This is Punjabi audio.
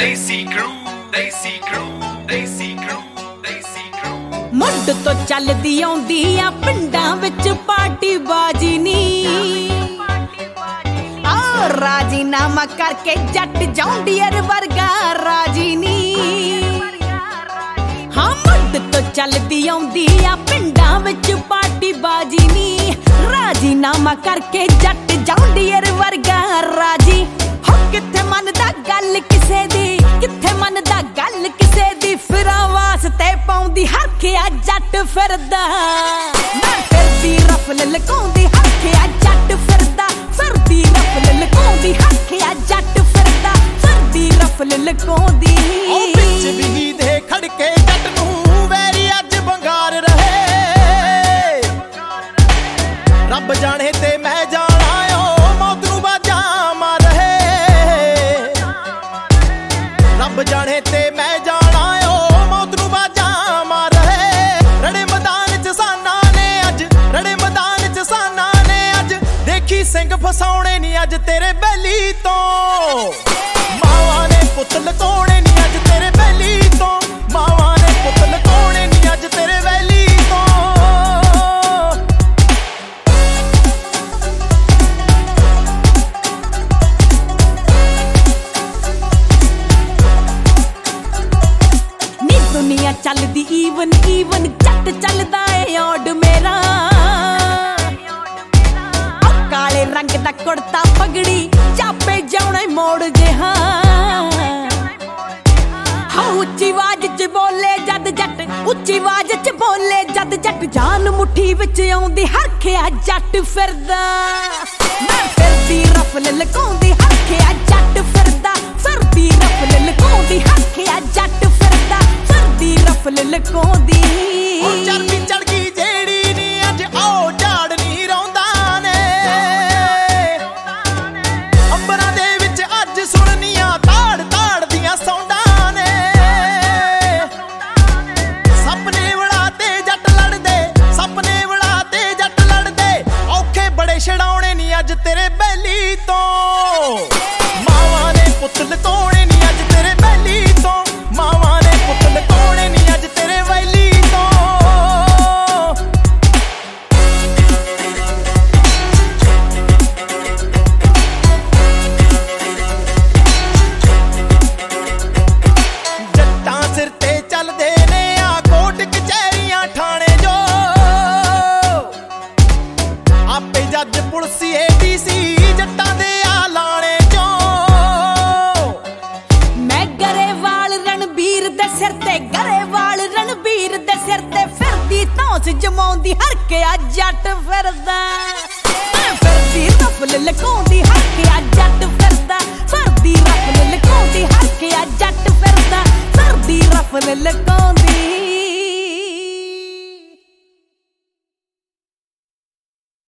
ਮੁੱਢ ਤੋਂ ਚੱਲਦੀ ਆਉਂਦੀ ਆ ਪਿੰਡਾਂ ਵਿੱਚ ਪਾਰਟੀ ਬਾਜੀ ਨੀ ਆ ਰਾਜੀਨਾਮਾ ਕਰਕੇ ਜੱਟ ਜੌਂਡੀਅਰ ਵਰਗਾ ਰਾਜੀ ਨੀ ਹਾਂ ਮੁੱਢ ਤੋਂ ਚੱਲਦੀ ਆਉਂਦੀ ਆ ਪਿੰਡਾਂ ਵਿੱਚ ਪਾਰਟੀ ਬਾਜੀ ਨੀ ਰਾਜੀਨਾਮਾ ਕਰਕੇ ਜੱਟ ਜੌਂਡੀਅਰ ਵਰਗਾ ਰਾਜੀ ਹੋ ਕਿੱਥੇ ਮੰਨਦਾ ਗੱਲ ਕਿਸੇ ਦੀ ਕਿੱਥੇ ਮੰਨਦਾ ਗੱਲ ਕਿਸੇ ਦੀ ਫਿਰਾਂ ਵਾਸਤੇ ਪਾਉਂਦੀ ਹਰਖਿਆ ਜੱਟ ਫਿਰਦਾ ਮੈਂ ਫਿਰਦੀ ਰਫਲ ਲਕਾਉਂਦੀ ਹਰਖਿਆ ਜੱਟ ਫਿਰਦਾ ਫਿਰਦੀ ਰਫਲ ਲਕਾਉਂਦੀ ਹਰਖਿਆ ਜੱਟ ਫਿਰਦਾ ਫਿਰਦੀ ਰਫਲ ਲਕਾਉਂਦੀ ਉਹ ਵਿੱਚ ਵੀ ਦੇ ਖੜਕੇ ਜੱਟ ਨੂੰ ਵੈਰੀ ਅੱਜ ਬੰਗਾਰ ਰਹੇ ਰੱਬ ਜਾਣੇ ਤੇ ਮੈਂ ਜਾਣਾ ਓ ਮੌਤ ਨੂੰ ਬਾਜਾਂ ਮਾਰ ਰਹੇ ਰੱਬ ਜਾਣੇ ਤੇ ਮੈਂ ਜਾਣਾ ਓ ਮੌਤ ਨੂੰ ਬਾਜਾਂ ਮਾਰ ਰਹੇ ਰੜੇ ਮੈਦਾਨ ਚ ਸਾਨਾ ਨੇ ਅੱਜ ਰੜੇ ਮੈਦਾਨ ਚ ਸਾਨਾ ਨੇ ਅੱਜ ਦੇਖੀ ਸਿੰਘ ਫਸਾਉਣੇ ਨੀ ਅੱਜ ਤੇਰੇ ਬੈਲੀ ਤੋਂ ਮਾਵਾਂ ਨੇ ਪੁੱਤ ਲਕਾਉਣੇ ਨੀ ਅੱਜ ਤੇਰੇ ਬੈਲੀ ਤੋਂ ਮਾਵਾਂ ਨੇ ਪੁੱਤ ਲਕਾਉਣੇ ਨੀ ਅੱਜ ਤੇਰੇ ਬੈਲੀ ਤੋਂ ਦੁਨੀਆ ਚੱਲਦੀ ਈਵਨ ਜੱਟ ਚੱਲਦਾ ਏ ਔਡ ਮੇਰਾ ਕਾਲੇ ਰੰਗ ਦਾ ਕੁੜਤਾ ਪਗੜੀ ਚਾਪੇ ਜਾਉਣੇ ਮੋੜ ਜਿਹਾ ਹਾਂ ਉੱਚੀ ਆਵਾਜ਼ ਚ ਬੋਲੇ ਜਦ ਜੱਟ ਉੱਚੀ ਆਵਾਜ਼ ਚ ਬੋਲੇ ਜਦ ਜੱਟ ਜਾਨ ਮੁੱਠੀ ਵਿੱਚ ਆਉਂਦੀ ਹਰਖਿਆ ਜੱਟ ਫਿਰਦਾ ਮੈਂ ਫਿਰਦੀ ਰਫਲ ਲਕਾਉਂਦੀ ਹਰਖਿਆ ਜੱਟ ਫਿਰਦਾ ਫਿਰਦੀ ਰਫਲ ਲਕਾਉਂਦੀ ਹਰਖਿਆ ਜੱਟ ਫਿਰਦਾ ਫਿਰਦੀ ਰਫਲ ਲਕਾਉਂਦੀ ਉਹ ਚਰਬੀ ਚੜ ਗਈ ਜਿਹੜੀ ਨੀ ਅੱਜ ਆਓ ਝਾੜ ਨੀ ਰੌਂਦਾ ਨੇ ਅੰਬਰਾਂ ਦੇ ਵਿੱਚ ਅੱਜ ਸੁਣਨੀਆਂ ਤਾੜ ਤਾੜ ਦੀਆਂ ਸੌਂਡਾਂ ਨੇ ਸਪਨੇ ਵੜਾ ਤੇ ਜੱਟ ਲੜਦੇ ਸਪਨੇ ਵੜਾ ਤੇ ਜੱਟ ਲੜਦੇ ਔਖੇ ਬੜੇ ਛਡਾਉਣੇ ਨੀ ਅੱਜ ਤੇਰੇ ਬੈਲੀ ਤੋਂ ਮਾਵਾਂ ਨੇ ਪੁੱਤ ਲਕਾਉਣੇ ਨੀ ਅੱਜ ਤੇਰੇ ਬੈਲੀ ਤੋਂ ਮਾਵਾਂ ਨੇ ਪੁੱਤ ਲਕਾਉਣੇ ਨੀ ਅੱਜ ਤੇਰੇ ਵੈਲੀ ਤੋਂ ਜੱਟਾਂ ਸਿਰ ਤੇ ਚੱਲਦੇ ਨੇ ਆ ਕੋਟ ਕਚਹਿਰੀਆਂ ਥਾਣੇ ਜੋ ਆਪੇ ਜੱਜ ਪੁਲਸੀਏ ਡੀਸੀ ਜੱਟਾਂ ਦੇ ਆ ਲਾਣੇ ਚੋਂ ਮੈਂ ਗਰੇਵਾਲ ਰਣਬੀਰ ਦੇ ਸਿਰ ਤੇ ਗਰੇਵਾਲ ਰਣਬੀਰ ਦੇ ਸਿਰ ਤੇ ਫਿਰਦੀ ਧੌਂਸ ਜਮਾਉਂਦੀ ਹਰਖਿਆ ਜੱਟ ਫਿਰਦਾ ਮੈਂ ਫਿਰਦੀ ਰਫਲ ਲਕਾਉਂਦੀ ਹਰਖਿਆ ਜੱਟ ਫਿਰਦਾ ਫਿਰਦੀ ਰਫਲ ਲਕਾਉਂਦੀ ਹਰਖਿਆ ਜੱਟ ਫਿਰਦਾ ਫਿਰਦੀ ਰਫਲ ਲਕਾਉਂਦੀ